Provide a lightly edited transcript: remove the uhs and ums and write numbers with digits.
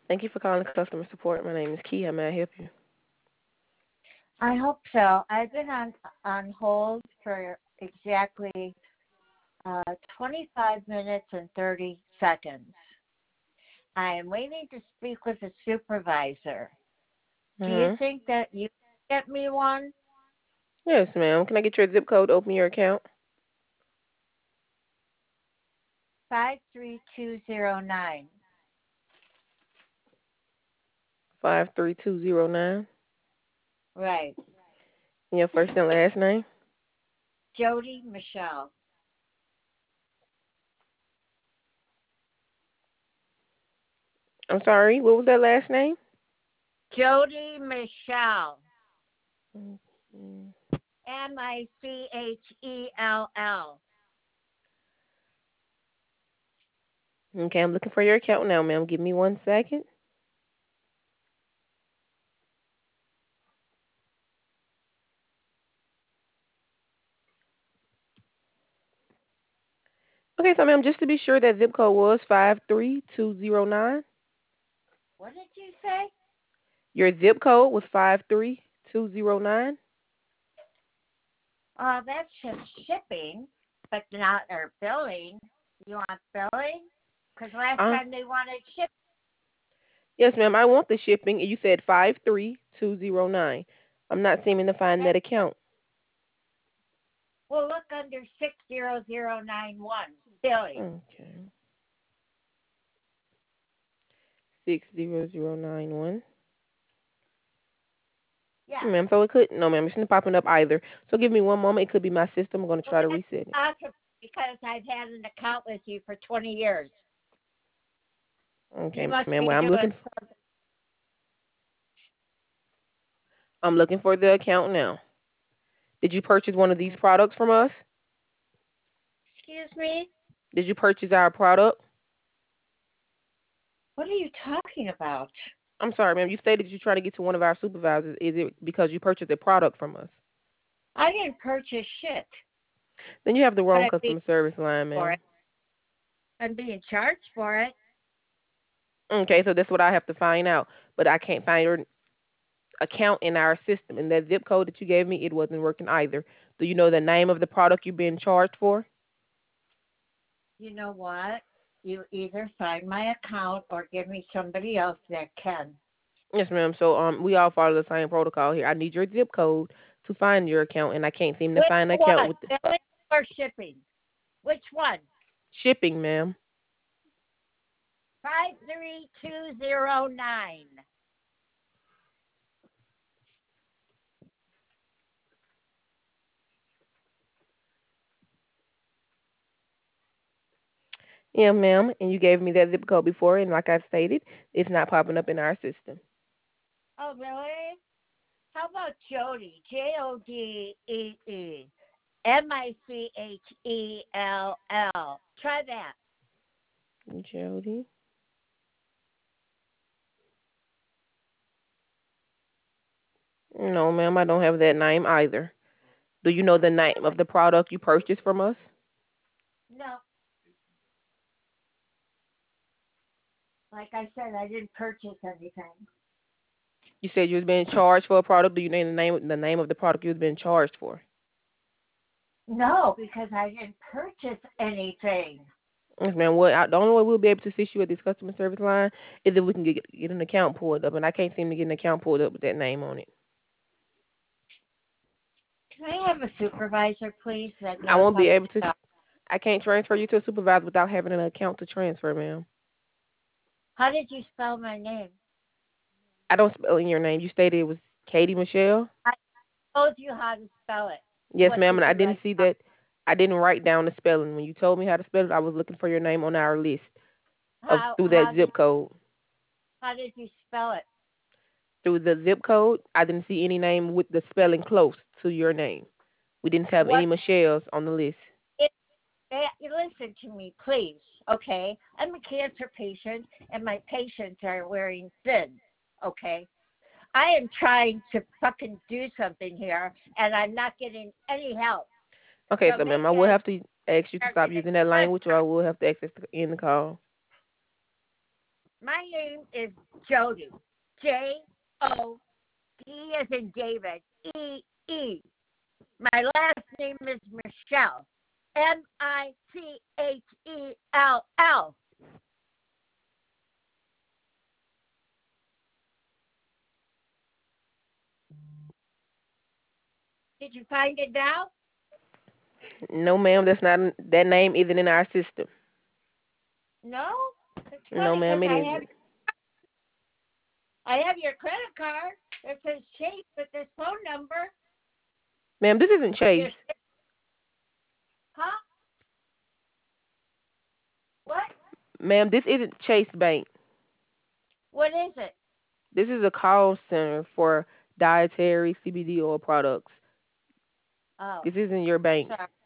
Thank you for calling customer support. My name is Key. How may I help you? I hope so. I've been on hold for exactly 25 minutes and 30 seconds. I am waiting to speak with a supervisor. Do you Mm-hmm. think that you can get me one? Yes, ma'am. Can I get your zip code to open your account? 53209. 53209. Right. And your first and last name? Jody Michelle. I'm sorry. What was that last name? Jody Michelle. Mm-hmm. Michell. Okay, I'm looking for your account now, ma'am. Give me 1 second. Okay, so ma'am, just to be sure, that zip code was 53209. What did you say? Your zip code was 53209. That's just shipping, but not or billing. You want billing? Because last Uh, time they wanted shipping. yes, ma'am. I want the shipping. You said 53209. I'm not seeming to find that account. We'll look under 60091 billing. Okay. 60091. Yeah. Ma'am, so it could, no, ma'am, it's not popping up either. So give me one moment. It could be my system. I'm going to Well, try to that's reset it. possible because I've had an account with you for 20 years. Okay, You must ma'am. be Well, doing something. I'm looking for the account now. Did you purchase one of these products from us? Excuse me? Did you purchase our product? What are you talking about? I'm sorry, ma'am. You stated you're trying to get to one of our supervisors. Is it because you purchased a product from us? I didn't purchase shit, Then you have the but wrong I'm being customer service line, for ma'am. it. I'm being charged for it. Okay, so that's what I have to find out. But I can't find your account in our system. And that zip code that you gave me, it wasn't working either. Do you know the name of the product you're being charged for? You know what? You either find my account or give me somebody else that can. Yes, ma'am. So we all follow the same protocol here. I need your zip code to find your account, and I can't seem to Which find the account one? with the Billing or shipping? Which one? shipping, ma'am. 53209. Yeah, ma'am. And you gave me that zip code before, and like I stated, it's not popping up in our system. Oh, really? How about Jody? Jodee Michell. Try that. Jody. No, ma'am. I don't have that name either. Do you know the name of the product you purchased from us? No, like I said, I didn't purchase anything. You said you was being charged for a product. Do you know the name of the product you was being charged for? No, because I didn't purchase anything. Yes, ma'am. The only way we'll be able to assist you at this customer service line is if we can get an account pulled up, and I can't seem to get an account pulled up with that name on it. Can I have a supervisor, please, that I knows won't how be to able to. spell? I can't transfer you to a supervisor without having an account to transfer, ma'am. How did you spell my name? I don't spell in your name. You stated it was Katie Michelle. I told you how to spell it. Yes, What ma'am. did And I you didn't write see down? that. I didn't write down the spelling. When you told me how to spell it, I was looking for your name on our list of How through how that did zip code. how did you spell it? Through the zip code, I didn't see any name with the spelling close to your name. We didn't have any What? Michelles on the list. You listen to me, please. Okay, I'm a cancer patient, and my patients are wearing thin. Okay, I am trying to fucking do something here, and I'm not getting any help. Okay, So so ma'am, maybe I will I have to ask you to start stop getting using that language, or I contract. will have to access to end the call. My name is Jody. Jody as in David. E. My last name is Michelle. Michell. Did you find it now? No, ma'am, that's not that name isn't in our system. No? It's No, funny ma'am, because it I isn't. have your credit card. It says Chase with this phone number. Ma'am, this isn't Chase. You're, huh? What? Ma'am, this isn't Chase Bank. What is it? This is a call center for dietary CBD oil products. Oh, This isn't your bank. sorry.